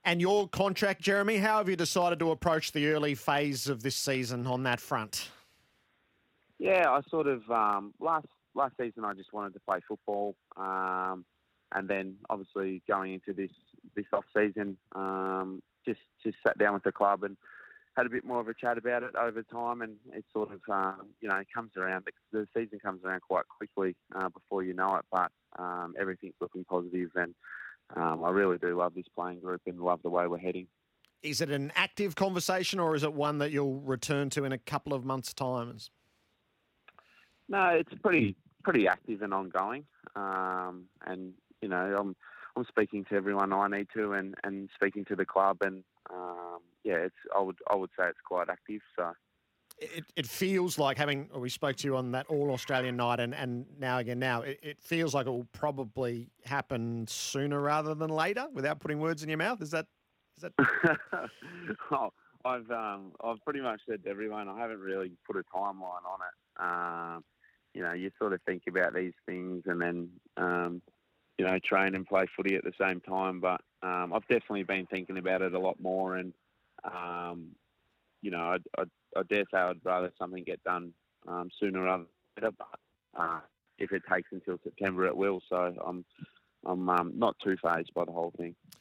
And your contract, Jeremy, how have you decided to approach the early phase of this season on that front? Yeah, I sort of last season I just wanted to play football, and then obviously going into this off season, just sat down with the club and had a bit more of a chat about it over time, and it sort of it comes around. The season comes around quite quickly before you know it, but everything's looking positive, and I really do love this playing group and love the way we're heading. Is it an active conversation or is it one that you'll return to in a couple of months' time? No, it's pretty active and ongoing, and I'm speaking to everyone I need to, and speaking to the club, and I would say it's quite active. So it feels like we spoke to you on that All Australian night, and now it feels like it will probably happen sooner rather than later. Without putting words in your mouth, is that? Oh, I've pretty much said to everyone I haven't really put a timeline on it. You sort of think about these things and then, train and play footy at the same time. But I've definitely been thinking about it a lot more. And, I dare say I'd rather something get done sooner rather than later. But if it takes until September, it will. So I'm not too phased by the whole thing.